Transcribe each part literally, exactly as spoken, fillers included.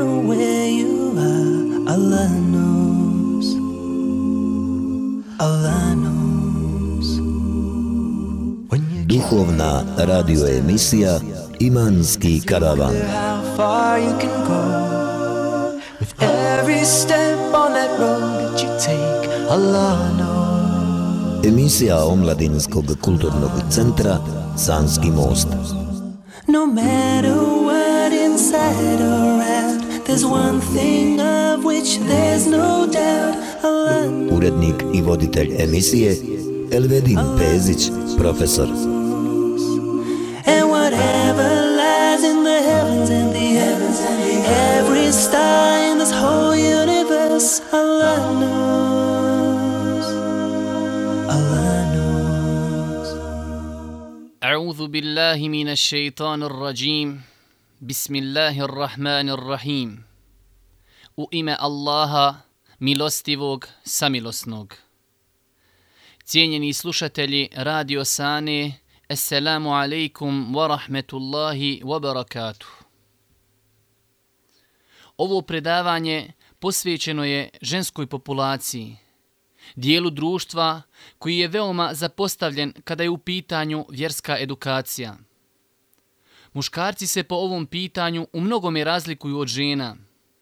matter where you are, Allah knows, Allah knows. Duhovna radio emisija Imanski karavan. How far you can go with every step on that road that you take, Allah knows. Emisija Omladinskog kulturnog centra Sanski most. No matter what inside or out, there's one thing of which there's no doubt, Allah knows. Urednik i voditelj emisije Elvedin Pezić, profesor. And whatever lies in the heavens and the heavens and the every star in this whole universe, Allah knows, Allah knows. أعوذ بالله من الشيطان الرجيم بسم الله الرحمن الرحيم U ime Allaha, milostivog, samilosnog. Cijenjeni slušatelji Radio Sane, Assalamu alaikum wa rahmetullahi wa barakatuh. Ovo predavanje posvećeno je ženskoj populaciji, dijelu društva koji je veoma zapostavljen kada je u pitanju vjerska edukacija. Muškarci se po ovom pitanju u mnogome razlikuju od žena.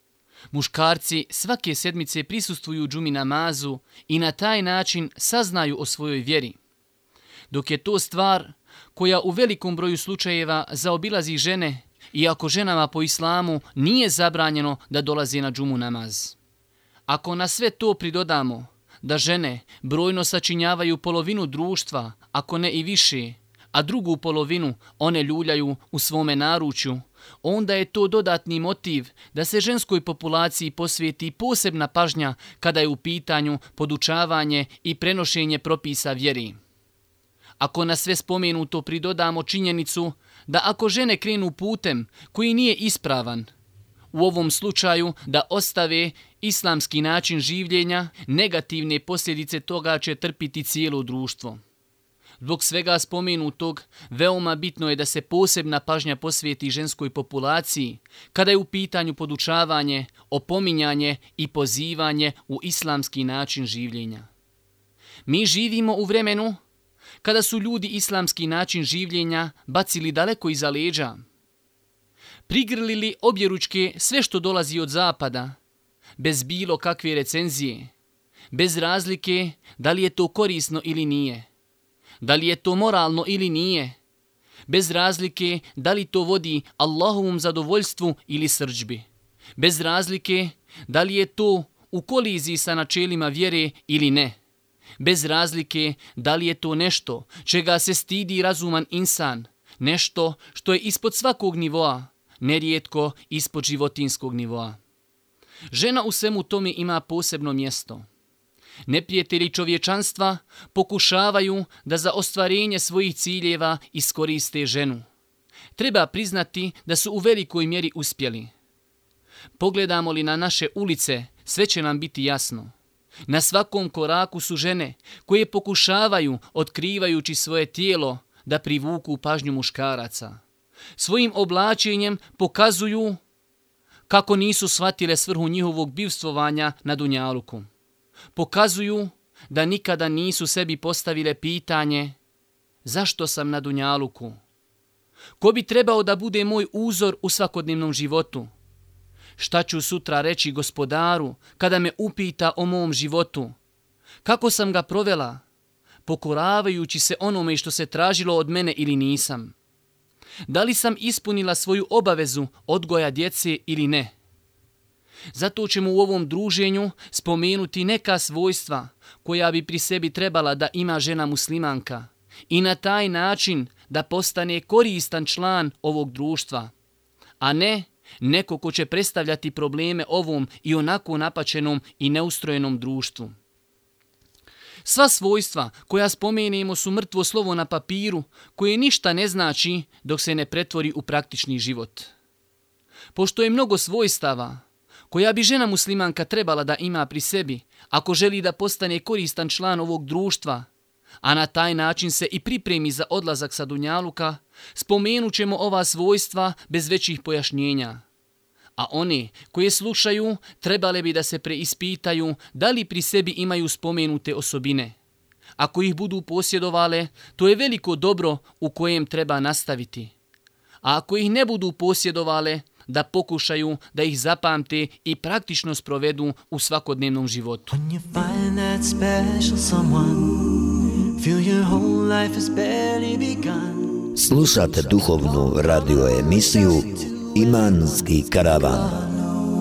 Muškarci svake sedmice prisustvuju džumi namazu i na taj način saznaju o svojoj vjeri, dok je to stvar koja u velikom broju slučajeva zaobilazi žene, iako ženama po islamu nije zabranjeno da dolaze na džumu namaz. Ako na sve to pridodamo da žene brojno sačinjavaju polovinu društva, ako ne i više, a drugu polovinu one ljuljaju u svome naručju, onda je to dodatni motiv da se ženskoj populaciji posvijeti posebna pažnja kada je u pitanju podučavanje i prenošenje propisa vjeri. Ako na sve spomenuto pridodamo činjenicu da ako žene krenu putem koji nije ispravan, u ovom slučaju da ostave islamski način življenja, negativne posljedice toga će trpiti cijelo društvo. Zbog svega spomenutog, veoma bitno je da se posebna pažnja posvijeti ženskoj populaciji kada je u pitanju podučavanje, opominjanje i pozivanje u islamski način življenja. Mi živimo u vremenu kada su ljudi islamski način življenja bacili daleko iza leđa, prigrlili objeručke sve što dolazi od zapada, bez bilo kakve recenzije, bez razlike da li je to korisno ili nije, da li je to moralno ili nije, bez razlike da li to vodi Allahovom zadovoljstvu ili srdžbi, bez razlike da li je to u koliziji sa načelima vjere ili ne, bez razlike da li je to nešto čega se stidi razuman insan, nešto što je ispod svakog nivoa, nerijetko ispod životinskog nivoa. Žena u svemu tome ima posebno mjesto. Neprijatelji čovječanstva pokušavaju da za ostvarenje svojih ciljeva iskoriste ženu. Treba priznati da su u velikoj mjeri uspjeli. Pogledamo li na naše ulice, sve će nam biti jasno. Na svakom koraku su žene koje pokušavaju, otkrivajući svoje tijelo, da privuku pažnju muškaraca. Svojim oblačenjem pokazuju kako nisu shvatile svrhu njihovog bivstvovanja na dunjaluku. Pokazuju da nikada nisu sebi postavile pitanje zašto sam na dunjaluku? Ko bi trebao da bude moj uzor u svakodnevnom životu? Šta ću sutra reći gospodaru kada me upita o mom životu? Kako sam ga provela? Pokoravajući se onome što se tražilo od mene ili nisam? Da li sam ispunila svoju obavezu odgoja djece ili ne? Zato ćemo u ovom druženju spomenuti neka svojstva koja bi pri sebi trebala da ima žena muslimanka i na taj način da postane koristan član ovog društva, a ne neko ko će predstavljati probleme ovom i onako napačenom i neustrojenom društvu. Sva svojstva koja spomenemo su mrtvo slovo na papiru koje ništa ne znači dok se ne pretvori u praktični život. Pošto je mnogo svojstava koja bi žena muslimanka trebala da ima pri sebi ako želi da postane koristan član ovog društva, a na taj način se i pripremi za odlazak sa dunjaluka, spomenut ćemo ova svojstva bez većih pojašnjenja. A one koje slušaju trebale bi da se preispitaju da li pri sebi imaju spomenute osobine. Ako ih budu posjedovale, to je veliko dobro u kojem treba nastaviti. A ako ih ne budu posjedovale, da pokušaju da ih zapamte i praktično sprovedu u svakodnevnom životu. When you find that special someone, feel your whole life has barely begun. Slušate duhovnu radio emisiju Imanski karavan.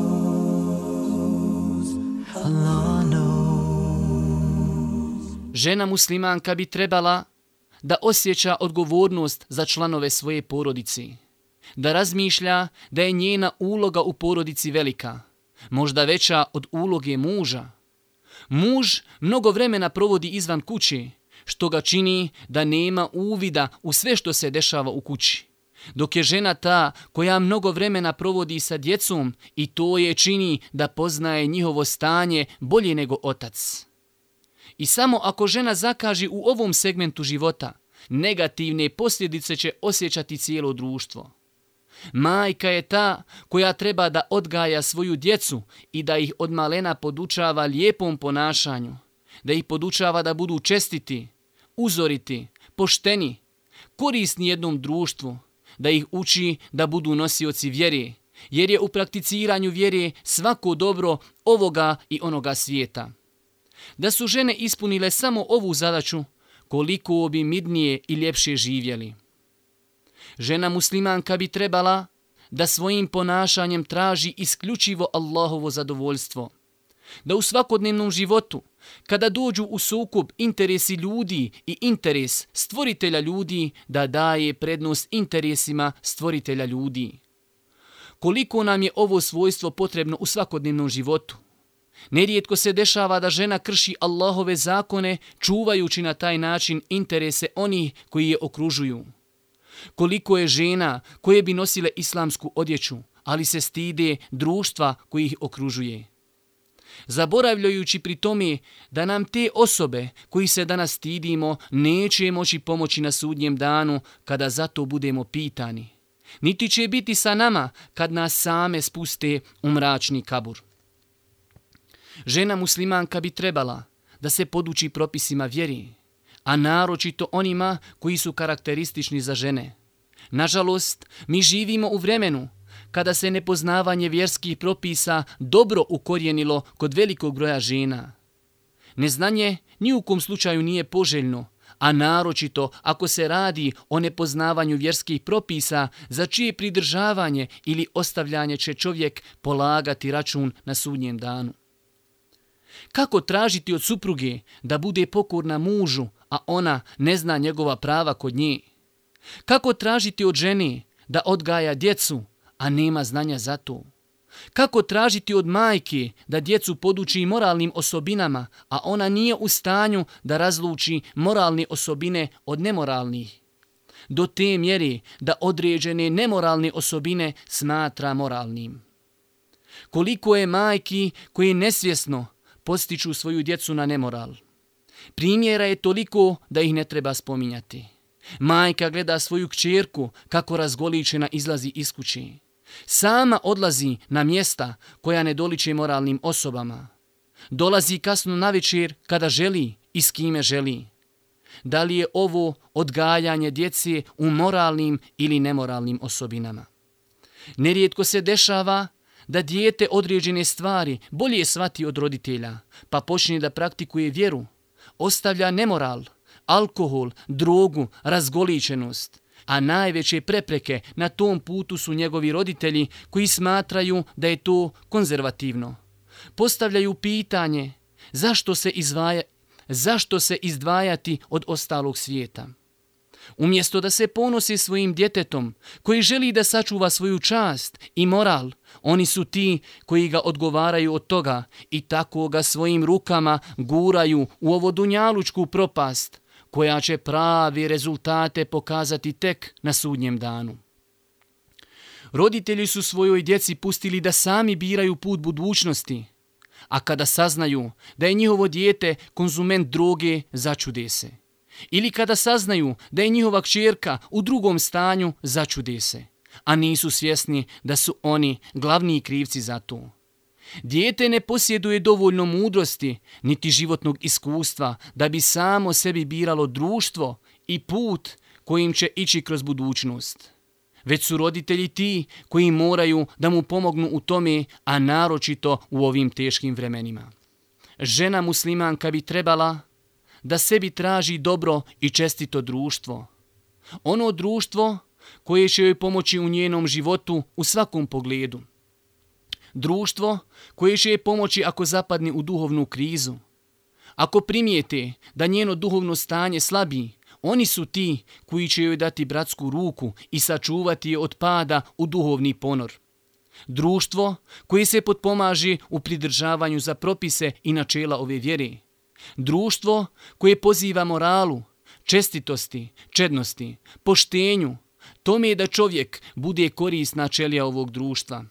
Žena muslimanka bi trebala da osjeća odgovornost za članove svoje porodice, da razmišlja da je njena uloga u porodici velika, možda veća od uloge muža. Muž mnogo vremena provodi izvan kuće, što ga čini da nema uvida u sve što se dešava u kući, dok je žena ta koja mnogo vremena provodi sa djecom i to je čini da poznaje njihovo stanje bolje nego otac. I samo ako žena zakaži u ovom segmentu života, negativne posljedice će osjećati cijelo društvo. Majka je ta koja treba da odgaja svoju djecu i da ih od malena podučava lijepom ponašanju, da ih podučava da budu čestiti, uzoriti, pošteni, korisni jednom društvu, da ih uči da budu nosioci vjere, jer je u prakticiranju vjere svako dobro ovoga i onoga svijeta. Da su žene ispunile samo ovu zadaću, koliko bi mirnije i ljepše živjeli. Žena muslimanka bi trebala da svojim ponašanjem traži isključivo Allahovo zadovoljstvo. Da u svakodnevnom životu, kada dođu u sukob interesi ljudi i interes stvoritelja ljudi, da daje prednost interesima stvoritelja ljudi. Koliko nam je ovo svojstvo potrebno u svakodnevnom životu? Nerijetko se dešava da žena krši Allahove zakone, čuvajući na taj način interese onih koji je okružuju. Koliko je žena koje bi nosile islamsku odjeću, ali se stide društva koji ih okružuje. Zaboravljajući pri tome da nam te osobe koji se danas stidimo neće moći pomoći na sudnjem danu kada za to budemo pitani. Niti će biti sa nama kad nas same spuste u mračni kabur. Žena muslimanka bi trebala da se poduči propisima vjeri, a naročito onima koji su karakteristični za žene. Nažalost, mi živimo u vremenu kada se nepoznavanje vjerskih propisa dobro ukorijenilo kod velikog broja žena. Neznanje ni u kom slučaju nije poželjno, a naročito ako se radi o nepoznavanju vjerskih propisa za čije pridržavanje ili ostavljanje će čovjek polagati račun na sudnjem danu. Kako tražiti od supruge da bude pokorna mužu, a ona ne zna njegova prava kod nje? Kako tražiti od žene da odgaja djecu, a nema znanja za to? Kako tražiti od majke da djecu poduči moralnim osobinama, a ona nije u stanju da razluči moralne osobine od nemoralnih? Do te mjere da određene nemoralne osobine smatra moralnim. Koliko je majki koje nesvjesno postiču svoju djecu na nemoral? Primjera je toliko da ih ne treba spominjati. Majka gleda svoju kćerku kako razgoličena izlazi iz kuće. Sama odlazi na mjesta koja ne doliče moralnim osobama. Dolazi kasno navečer kada želi i s kime želi. Da li je ovo odgajanje djece u moralnim ili nemoralnim osobinama? Nerijetko se dešava da dijete određene stvari bolje shvati od roditelja, pa počne da praktikuje vjeru, ostavlja nemoral, alkohol, drogu, razgoličenost, a najveće prepreke na tom putu su njegovi roditelji koji smatraju da je to konzervativno. Postavljaju pitanje zašto se, izvaja, zašto se izdvajati od ostalog svijeta. Umjesto da se ponose svojim djetetom koji želi da sačuva svoju čast i moral, oni su ti koji ga odgovaraju od toga i tako ga svojim rukama guraju u ovo dunjalučku propast, koja će pravi rezultate pokazati tek na sudnjem danu. Roditelji su svojoj djeci pustili da sami biraju put budućnosti, a kada saznaju da je njihovo dijete konzument droge, začude se. Ili kada saznaju da je njihova kćerka u drugom stanju, začude se. a nisu svjesni da su oni glavni krivci za to. Dijete ne posjeduje dovoljno mudrosti niti životnog iskustva da bi samo sebi biralo društvo i put kojim će ići kroz budućnost. Već su roditelji ti koji moraju da mu pomognu u tome, a naročito u ovim teškim vremenima. Žena muslimanka bi trebala da sebi traži dobro i čestito društvo. Ono društvo koje će joj pomoći u njenom životu u svakom pogledu. Društvo koje će joj pomoći ako zapadne u duhovnu krizu. Ako primijete da njeno duhovno stanje slabi, oni su ti koji će joj dati bratsku ruku i sačuvati je od pada u duhovni ponor. Društvo koje se potpomaže u pridržavanju za propise i načela ove vjere. Društvo koje poziva moralu, čestitosti, čednosti, poštenju, tome je da čovjek bude korisna ćelija ovog društva.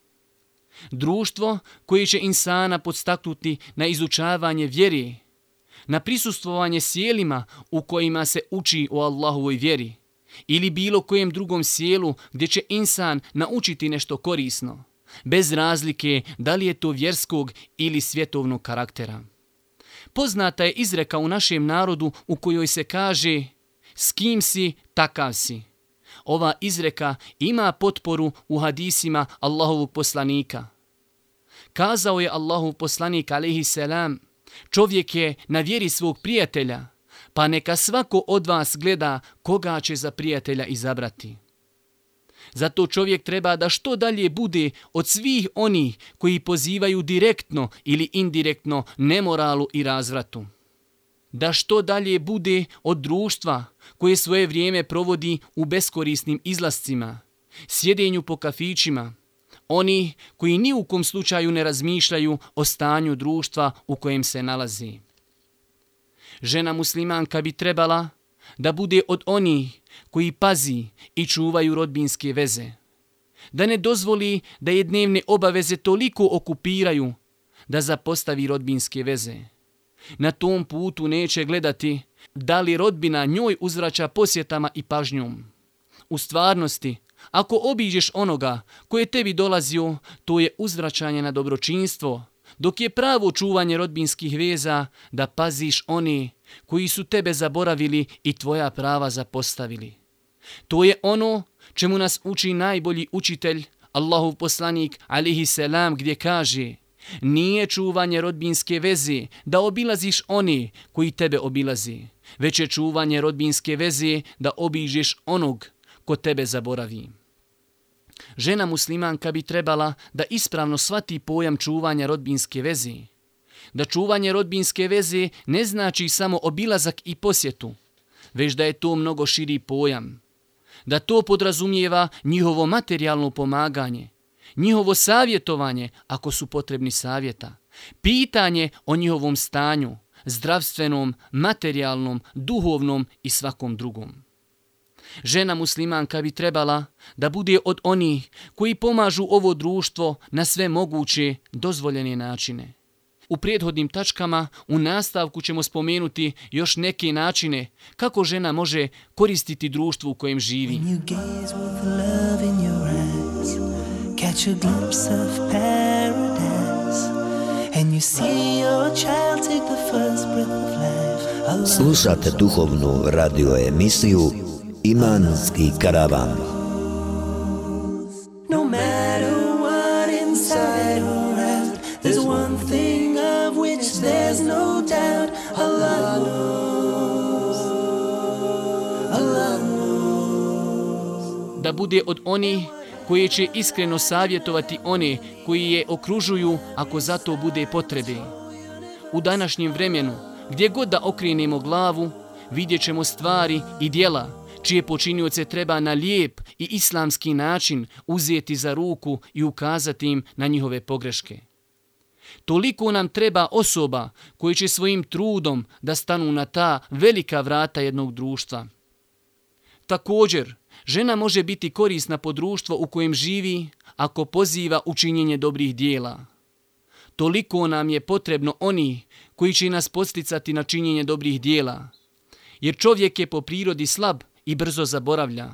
Društvo koje će insana podstaknuti na izučavanje vjere, na prisustvovanje sjelima u kojima se uči o Allahovoj vjeri ili bilo kojem drugom sjelu gdje će insan naučiti nešto korisno, bez razlike da li je to vjerskog ili svjetovnog karaktera. Poznata je izreka u našem narodu u kojoj se kaže s kim si, takav si. Ova izreka ima potporu u hadisima Allahovog poslanika. Kazao je Allahov poslanik alejhi selam, čovjek je na vjeri svog prijatelja, pa neka svako od vas gleda koga će za prijatelja izabrati. Zato čovjek treba da što dalje bude od svih onih koji pozivaju direktno ili indirektno nemoralu i razvratu. Da što dalje bude od društva koje svoje vrijeme provodi u beskorisnim izlascima, sjedenju po kafićima, oni koji ni u kom slučaju ne razmišljaju o stanju društva u kojem se nalazi. Žena muslimanka bi trebala da bude od onih koji pazi i čuvaju rodbinske veze. Da ne dozvoli da je dnevne obaveze toliko okupiraju da zapostavi rodbinske veze. Na tom putu neće gledati da li rodbina njoj uzvraća posjetama i pažnjom. U stvarnosti, ako obiđeš onoga koje tebi dolazio, to je uzvraćanje na dobročinstvo, dok je pravo čuvanje rodbinskih veza da paziš one koji su tebe zaboravili i tvoja prava zapostavili. To je ono čemu nas uči najbolji učitelj, Allahov poslanik alejhi selam, gdje kaže: nije čuvanje rodbinske veze da obilaziš one koji tebe obilazi, već je čuvanje rodbinske veze da obiđeš onog ko tebe zaboravi. Žena muslimanka bi trebala da ispravno shvati pojam čuvanja rodbinske veze. Da čuvanje rodbinske veze ne znači samo obilazak i posjetu, već da je to mnogo širi pojam. Da to podrazumijeva njihovo materijalno pomaganje, njihovo savjetovanje ako su potrebni savjeta, pitanje o njihovom stanju, zdravstvenom, materijalnom, duhovnom i svakom drugom. Žena muslimanka bi trebala da bude od onih koji pomažu ovo društvo na sve moguće dozvoljene načine. U prethodnim tačkama u nastavku ćemo spomenuti još neke načine kako žena može koristiti društvo u kojem živi. Slušate duhovnu radio emisiju Imanski karavan. No matter what inside or out, there's one thing of which there's no doubt. Allah knows, Allah knows. Da bude od onih koji će iskreno savjetovati one koji je okružuju ako za to bude potrebe. U današnjem vremenu, gdje god da okrenemo glavu, vidjet ćemo stvari i djela čije počinioce treba na lijep i islamski način uzeti za ruku i ukazati im na njihove pogreške. Toliko nam treba osoba koji će svojim trudom da stanu na ta velika vrata jednog društva. Također, žena može biti korisna po društvo u kojem živi ako poziva u činjenje dobrih dijela. Toliko nam je potrebno oni koji će nas podsticati na činjenje dobrih dijela. Jer čovjek je po prirodi slab i brzo zaboravlja.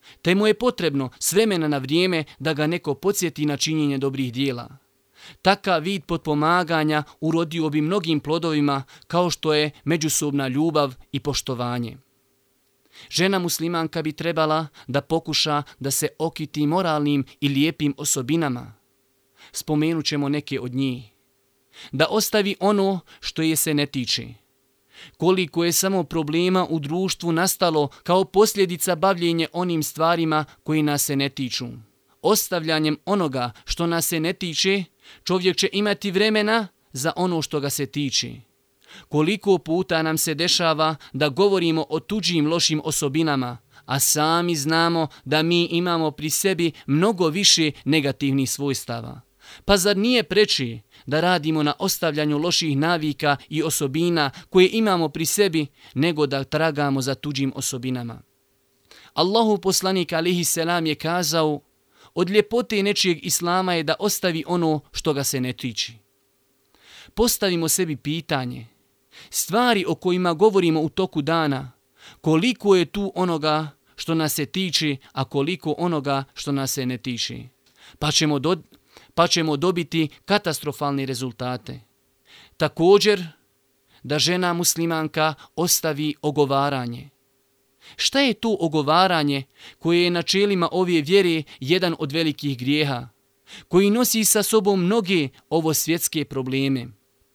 te mu je potrebno s vremena na vrijeme da ga neko podsjeti na činjenje dobrih dijela. Takav vid potpomaganja urodio bi mnogim plodovima kao što je međusobna ljubav i poštovanje. Žena muslimanka bi trebala da pokuša da se okiti moralnim i lijepim osobinama. Spomenut ćemo neke od njih. Da ostavi ono što je se ne tiče. Koliko je samo problema u društvu nastalo kao posljedica bavljenja onim stvarima koji nas se ne tiču. Ostavljanjem onoga što nas se ne tiče, čovjek će imati vremena za ono što ga se tiče. Koliko puta nam se dešava da govorimo o tuđim lošim osobinama, a sami znamo da mi imamo pri sebi mnogo više negativnih svojstava. Pa zar nije preče da radimo na ostavljanju loših navika i osobina koje imamo pri sebi, nego da tragamo za tuđim osobinama? Allahu poslanik alejhi selam je kazao: od ljepote nečijeg islama je da ostavi ono što ga se ne tiče. Postavimo sebi pitanje, stvari o kojima govorimo u toku dana, koliko je tu onoga što nas se tiče, a koliko onoga što nas se ne tiče. Pa ćemo, do, pa ćemo dobiti katastrofalne rezultate. Također, da žena muslimanka ostavi ogovaranje. Šta je to ogovaranje koje je načelima ove vjere jedan od velikih grijeha, koji nosi sa sobom mnoge ovo svjetske probleme?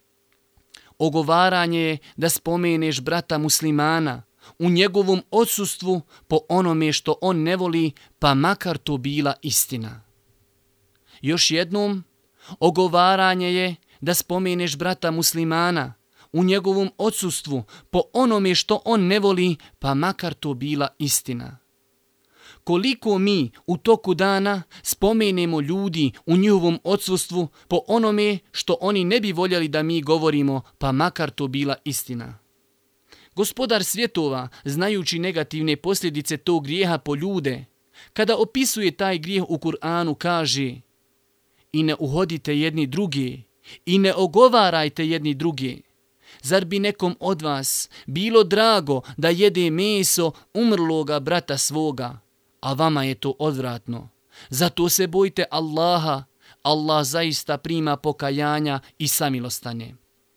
Ogovaranje je da spomeneš brata muslimana u njegovom odsustvu po onome što on ne voli, pa makar to bila istina. Još jednom, ogovaranje je da spomeneš brata muslimana u njegovom odsustvu po onome što on ne voli, pa makar to bila istina. Koliko mi u toku dana spomenemo ljudi u njihovom odsustvu po onome što oni ne bi voljeli da mi govorimo, pa makar to bila istina. Gospodar svjetova, znajući negativne posljedice tog grijeha po ljude, kada opisuje taj grijeh u Kur'anu, kaže: i ne uhodite jedni druge, i ne ogovarajte jedni druge. Zar bi nekom od vas bilo drago da jede meso umrloga brata svoga, a vama je to odvratno? Zato se bojte Allaha, Allah zaista prima pokajanja i samilostanje.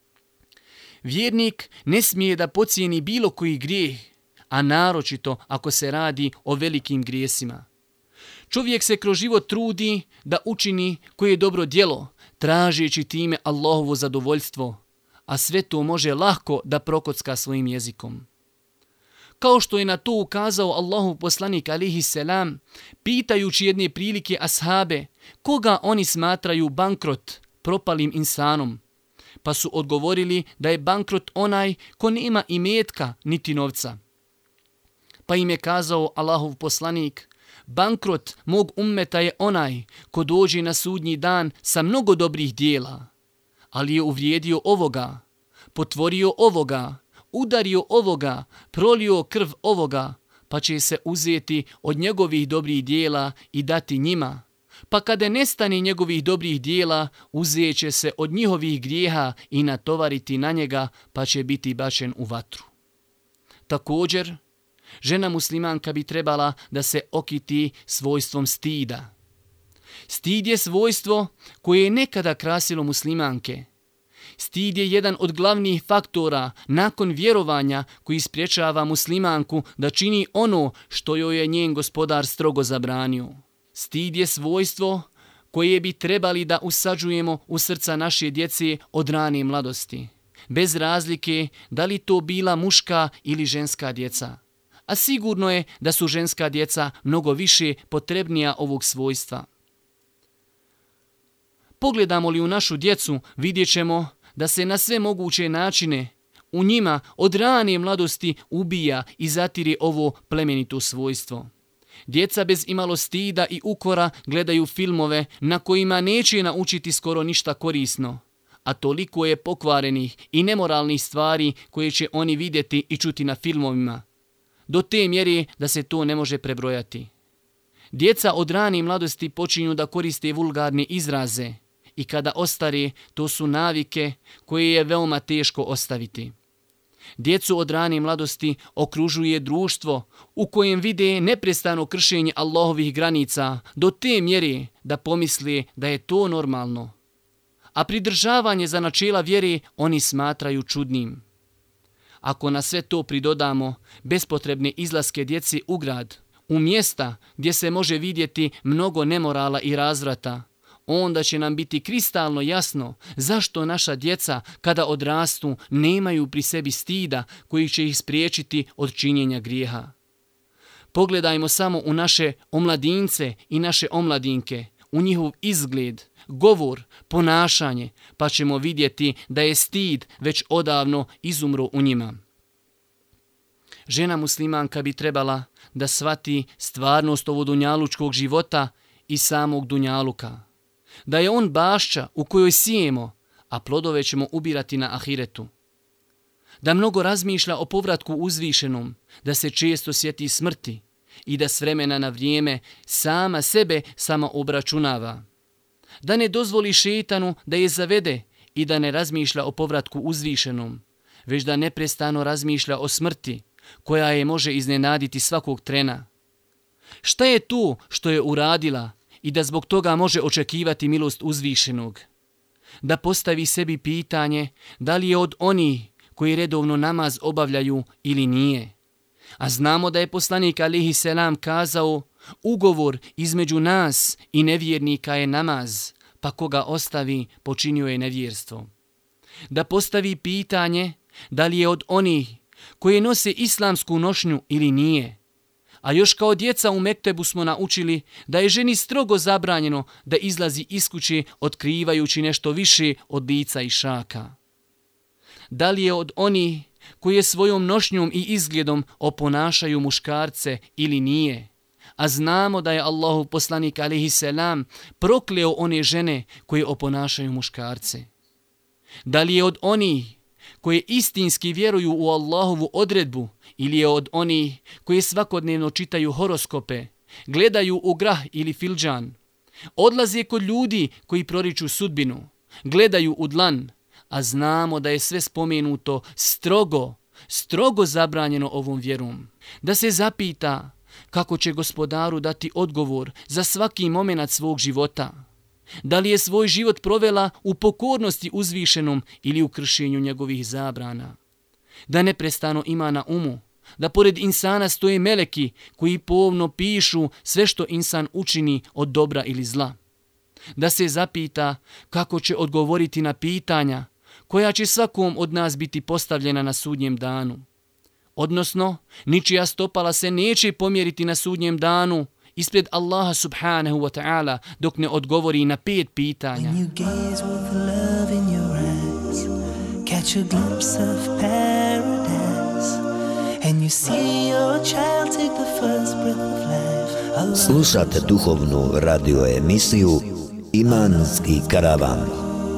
Vjernik ne smije da pocijeni bilo koji grijeh, a naročito ako se radi o velikim grijesima. Čovjek se kroz život trudi da učini koje dobro djelo, tražeći time Allahovo zadovoljstvo, a sve to može lahko da prokocka svojim jezikom. Kao što je na to ukazao Allahov poslanik alejhi selam, pitajući jedne prilike ashabe koga oni smatraju bankrot, propalim insanom, pa su odgovorili da je bankrot onaj ko nema imetka niti novca. Pa im je kazao Allahov poslanik: bankrot mog ummeta je onaj ko dođe na sudnji dan sa mnogo dobrih dijela, ali je uvrijedio ovoga, potvorio ovoga, udario ovoga, prolio krv ovoga, pa će se uzeti od njegovih dobrih dijela i dati njima. Pa kada nestane njegovih dobrih dijela, uzet će se od njihovih grijeha i natovariti na njega, pa će biti bačen u vatru. Također, žena muslimanka bi trebala da se okiti svojstvom stida. Stid je svojstvo koje je nekada krasilo muslimanke. Stid je jedan od glavnih faktora nakon vjerovanja koji spriječava muslimanku da čini ono što joj je njen gospodar strogo zabranio. Stid je svojstvo koje bi trebali da usađujemo u srca naše djece od rane mladosti, bez razlike da li to bila muška ili ženska djeca. A sigurno je da su ženska djeca mnogo više potrebnija ovog svojstva. Pogledamo li u našu djecu, vidjet ćemo da se na sve moguće načine u njima od rane mladosti ubija i zatire ovo plemenito svojstvo. Djeca bez imalo stida i ukora gledaju filmove na kojima neće naučiti skoro ništa korisno, a toliko je pokvarenih i nemoralnih stvari koje će oni vidjeti i čuti na filmovima, do te mjere da se to ne može prebrojati. Djeca od rane mladosti počinju da koriste vulgarne izraze i kada ostare, to su navike koje je veoma teško ostaviti. Djecu od rane mladosti okružuje društvo u kojem vide neprestano kršenje Allahovih granica do te mjere da pomisle da je to normalno. A pridržavanje za načela vjere oni smatraju čudnim. Ako na sve to pridodamo bespotrebne izlaske djeci u grad, u mjesta gdje se može vidjeti mnogo nemorala i razvrata, onda će nam biti kristalno jasno zašto naša djeca kada odrastu nemaju pri sebi stida koji će ih spriječiti od činjenja grijeha. Pogledajmo samo u naše omladince i naše omladinke, u njihov izgled, govor, ponašanje, pa ćemo vidjeti da je stid već odavno izumro u njima. Žena muslimanka bi trebala da shvati stvarnost ovog dunjalučkog života i samog dunjaluka. Da je on bašća u kojoj sijemo, a plodove ćemo ubirati na ahiretu. Da mnogo razmišlja o povratku uzvišenom, da se često sjeti smrti i da s vremena na vrijeme sama sebe samo obračunava. Da ne dozvoli šejtanu da je zavede i da ne razmišlja o povratku uzvišenom, već da neprestano razmišlja o smrti, koja je može iznenaditi svakog trena. Šta je tu što je uradila i da zbog toga može očekivati milost uzvišenog? Da postavi sebi pitanje da li je od onih koji redovno namaz obavljaju ili nije. A znamo da je poslanik alejhi selam kazao: ugovor između nas i nevjernika je namaz, pa koga ostavi počinio je nevjerstvo. Da postavi pitanje da li je od onih koji nose islamsku nošnju ili nije. A još kao djeca u mektebu smo naučili da je ženi strogo zabranjeno da izlazi iz kuće otkrivajući nešto više od lica i šaka. Da li je od onih koji svojom nošnjom i izgledom oponašaju muškarce ili nije. A znamo da je Allahov poslanik alejhi selam prokleo one žene koje oponašaju muškarce. Da li je od onih koje istinski vjeruju u Allahovu odredbu ili je od onih koji svakodnevno čitaju horoskope, gledaju u grah ili filđan, odlaze kod ljudi koji proriču sudbinu, gledaju u dlan, a znamo da je sve spomenuto strogo, strogo zabranjeno ovom vjerom. Da se zapita kako će gospodaru dati odgovor za svaki momenat svog života. Da li je svoj život provela u pokornosti uzvišenom ili u kršenju njegovih zabrana. Da neprestano ima na umu da pored insana stoje meleki koji pomno pišu sve što insan učini od dobra ili zla. Da se zapita kako će odgovoriti na pitanja koja će svakom od nas biti postavljena na sudnjem danu. Odnosno, ničija stopala se neće pomjeriti na sudnjem danu ispred Allaha subhanahu wa ta'ala dok ne odgovori na pet pitanja. When you gaze with love in your eyes, catch a glimpse of paradise, and you see your child take the first breath of life. Allah. Slušate duhovnu radio emisiju Imanski karavan.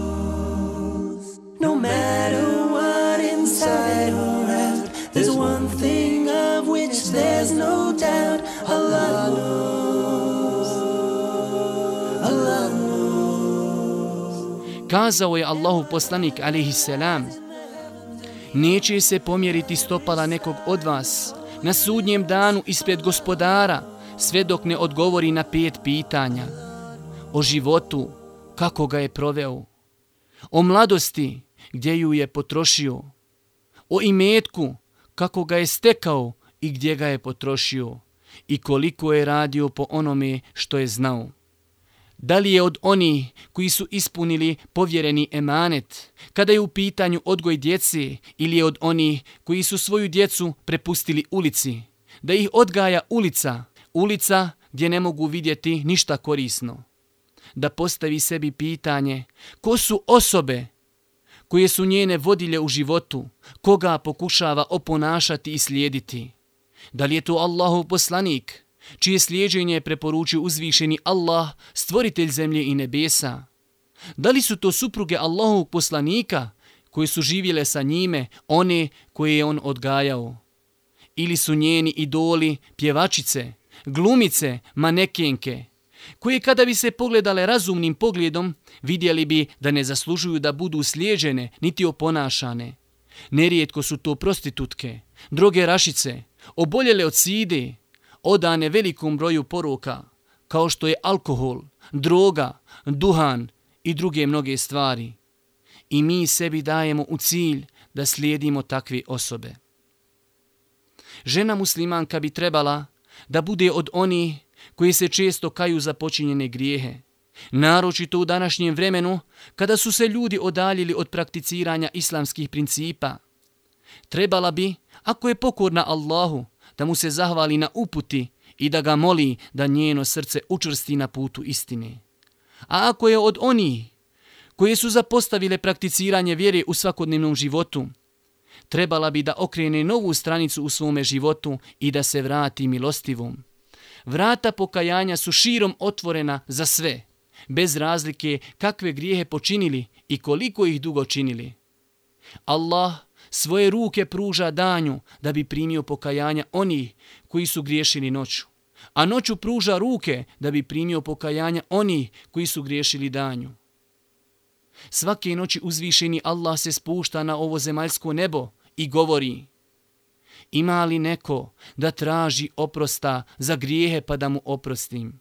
No matter what inside or out, there's one thing of which there's no doubt. Allah knows. Allah knows. Kazao je Allahu poslanik alejhi selam: neće se pomjeriti stopala nekog od vas na sudnjem danu ispred gospodara sve dok ne odgovori na pet pitanja. O životu, kako ga je proveo. O mladosti, gdje ju je potrošio. O imetku, kako ga je stekao i gdje ga je potrošio. I koliko je radio po onome što je znao. Da li je od onih koji su ispunili povjereni emanet kada je u pitanju odgoj djece ili je od onih koji su svoju djecu prepustili ulici, da ih odgaja ulica, ulica gdje ne mogu vidjeti ništa korisno. Da postavi sebi pitanje ko su osobe koje su njene vodilje u životu, koga pokušava oponašati i slijediti. Da li je to Allahov poslanik, čije slijeđenje je preporučio uzvišeni Allah, stvoritelj zemlje i nebesa? Da li su to supruge Allahovog poslanika koje su živjele sa njime, one koje je on odgajao? Ili su njeni idoli pjevačice, glumice, manekenke, koje kada bi se pogledale razumnim pogledom, vidjeli bi da ne zaslužuju da budu slijeđene niti oponašane? Nerijetko su to prostitutke, drogerašice, oboljele od side, odane velikom broju poroka, kao što je alkohol, droga, duhan i druge mnoge stvari. I mi sebi dajemo u cilj da slijedimo takve osobe. Žena muslimanka bi trebala da bude od onih koji se često kaju za počinjene grijehe, naročito u današnjem vremenu kada su se ljudi odaljili od prakticiranja islamskih principa. Trebala bi, ako je pokorna Allahu, da mu se zahvali na uputi i da ga moli da njeno srce učvrsti na putu istine. A ako je od onih koje su zapostavile prakticiranje vjere u svakodnevnom životu, trebala bi da okrene novu stranicu u svome životu i da se vrati milostivom. Vrata pokajanja su širom otvorena za sve, bez razlike kakve grijehe počinili i koliko ih dugo činili. Allah svoje ruke pruža danju da bi primio pokajanja onih koji su griješili noću, a noću pruža ruke da bi primio pokajanja onih koji su griješili danju. Svake noći uzvišeni Allah se spušta na ovo zemaljsko nebo i govori: ima li neko da traži oprosta za grijehe pa da mu oprostim?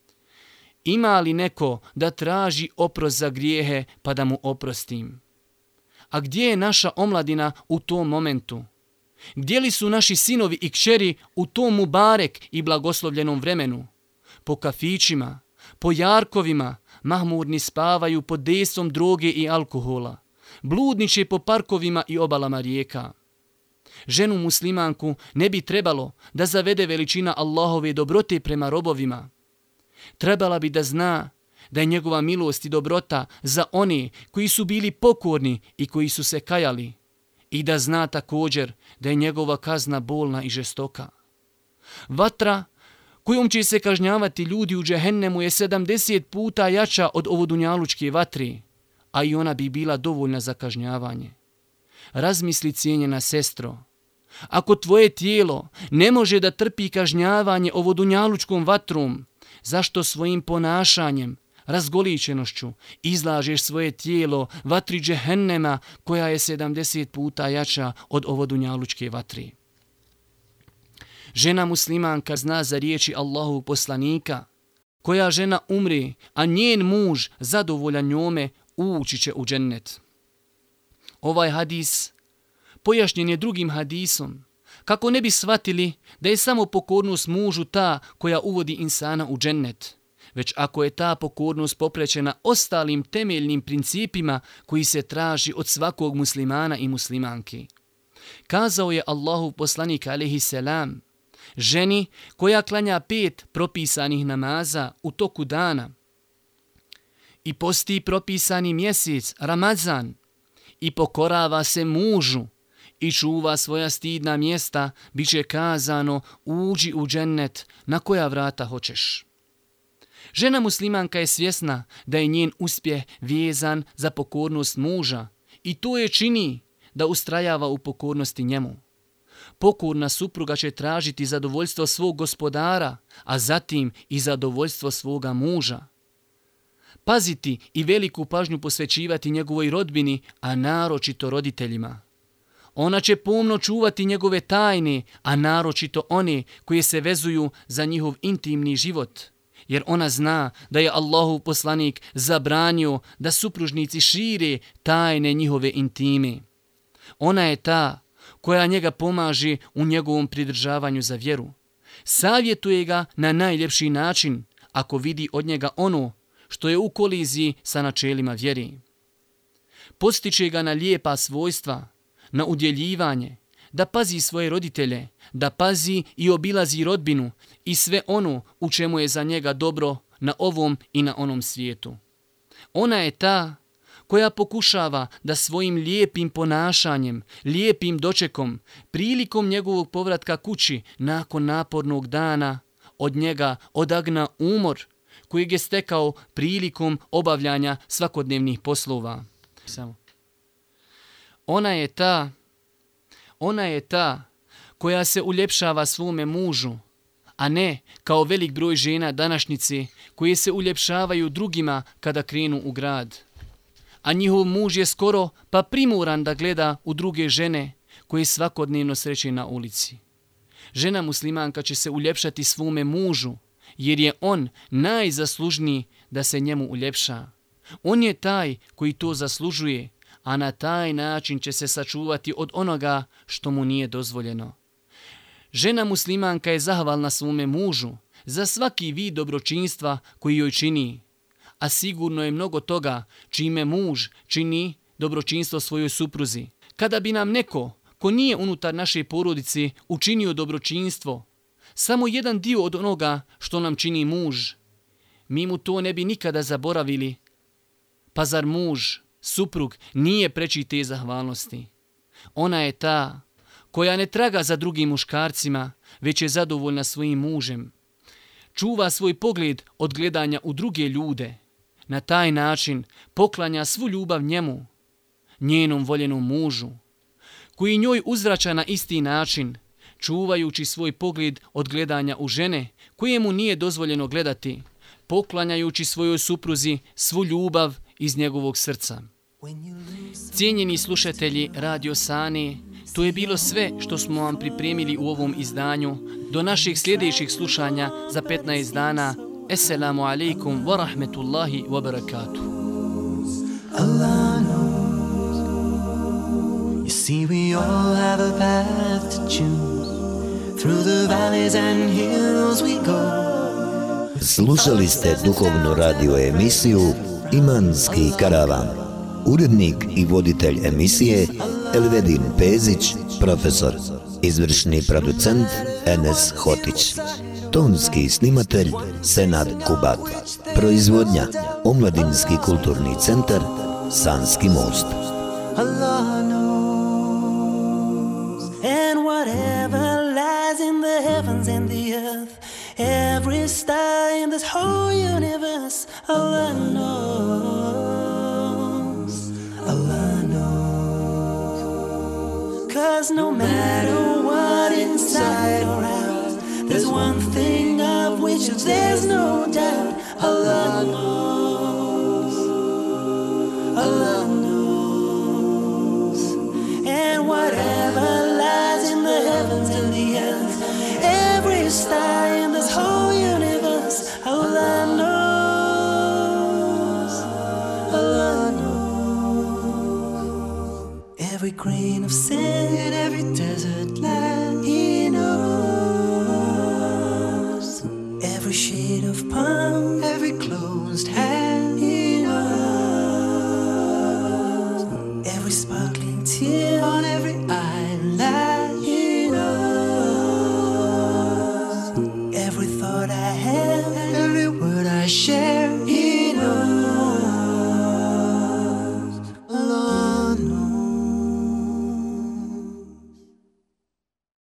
Ima li neko da traži oprost za grijehe pa da mu oprostim? A gdje je naša omladina u tom momentu? Gdje li su naši sinovi i kćeri u tom mubarek i blagoslovljenom vremenu? Po kafićima, po jarkovima, mahmurni spavaju pod dejstvom droge i alkohola. Bludniče po parkovima i obalama rijeka. Ženu muslimanku ne bi trebalo da zavede veličina Allahove dobrote prema robovima. Trebala bi da zna da je njegova milost i dobrota za one koji su bili pokorni i koji su se kajali. I da zna također da je njegova kazna bolna i žestoka. Vatra kojom će se kažnjavati ljudi u džehennemu je sedamdeset puta jača od ovodunjalučke vatre, a i ona bi bila dovoljna za kažnjavanje. Razmisli, cijenjena sestro, ako tvoje tijelo ne može da trpi kažnjavanje ovodunjalučkom vatrom, zašto svojim ponašanjem, razgoličenošću izlažeš svoje tijelo vatri džehennema koja je sedamdeset puta jača od ovodunjalučke vatre? Žena muslimanka zna za riječi Allahovog poslanika: koja žena umre, a njen muž zadovoljan njome, ući će u džennet. Ovaj hadis pojašnjen je drugim hadisom, kako ne bi shvatili da je samo pokornost mužu ta koja uvodi insana u džennet, već ako je ta pokornost poprećena ostalim temeljnim principima koji se traži od svakog muslimana i muslimanke. Kazao je Allahov poslanik alejhi selam: ženi koja klanja pet propisanih namaza u toku dana i posti propisani mjesec Ramazan i pokorava se mužu i čuva svoja stidna mjesta, bit će kazano: uđi u džennet na koja vrata hoćeš. Žena muslimanka je svjesna da je njen uspjeh vezan za pokornost muža i to je čini da ustrajava u pokornosti njemu. Pokorna supruga će tražiti zadovoljstvo svog gospodara, a zatim i zadovoljstvo svoga muža. Paziti i veliku pažnju posvećivati njegovoj rodbini, a naročito roditeljima. Ona će pomno čuvati njegove tajne, a naročito one koje se vezuju za njihov intimni život, jer ona zna da je Allahov poslanik zabranio da supružnici šire tajne njihove intime. Ona je ta koja njega pomaže u njegovom pridržavanju za vjeru. Savjetuje ga na najljepši način ako vidi od njega ono što je u koliziji sa načelima vjere. Postiče ga na lijepa svojstva, na udjeljivanje, da pazi svoje roditelje, da pazi i obilazi rodbinu i sve ono u čemu je za njega dobro na ovom i na onom svijetu. Ona je ta koja pokušava da svojim lijepim ponašanjem, lijepim dočekom, prilikom njegovog povratka kući nakon napornog dana, od njega odagna umor kojeg je stekao prilikom obavljanja svakodnevnih poslova. Samo. Ona je ta, ona je ta koja se uljepšava svome mužu, a ne kao velik broj žena današnjice koje se uljepšavaju drugima kada krenu u grad. a njihov muž je skoro pa primoran da gleda u druge žene koje svakodnevno sreće na ulici. Žena muslimanka će se uljepšati svome mužu, jer je on najzaslužniji da se njemu uljepša. On je taj koji to zaslužuje, a na taj način će se sačuvati od onoga što mu nije dozvoljeno. Žena muslimanka je zahvalna svome mužu za svaki vid dobročinstva koji joj čini, a sigurno je mnogo toga čime muž čini dobročinstvo svojoj supruzi. Kada bi nam neko ko nije unutar naše porodice učinio dobročinstvo, samo jedan dio od onoga što nam čini muž, mi mu to ne bi nikada zaboravili. Pa zar muž, suprug, nije preči te zahvalnosti? Ona je ta koja ne traga za drugim muškarcima, već je zadovoljna svojim mužem. Čuva svoj pogled od gledanja u druge ljude. Na taj način poklanja svu ljubav njemu, njenom voljenom mužu, koji njoj uzvraća na isti način, čuvajući svoj pogled od gledanja u žene kojemu nije dozvoljeno gledati, poklanjajući svojoj supruzi svu ljubav iz njegovog srca. Cijenjeni slušatelji Radio Sane, to je bilo sve što smo vam pripremili u ovom izdanju. Do naših sljedećih slušanja za petnaest dana. Assalamu alaikum wa rahmetullahi wa barakatuh. Allah knows. You see, we all have a path to choose. Through the valleys and hills we go. Slušali ste duhovnu radio emisiju Imanski karavan. Urednik i voditelj emisije Elvedin Pezić, profesor. Izvršni producent Enes Hotić. Tonski snimatelj Senad Kubat. Proizvodnja Omladinski kulturni centar Sanski most. Allah knows. And whatever lies in the heavens and the earth, every star in this whole universe, Allah knows. Allah knows. 'Cause no matter what inside or out, there's one thing of which there's no doubt. Allah knows. Allah knows. And whatever lies in the heavens and the earth, every star in this whole universe, Allah knows. Allah knows. Every grain of sand in every desert land, He knows. Every shade of palm, every closed hand, He knows. Every sparkling tear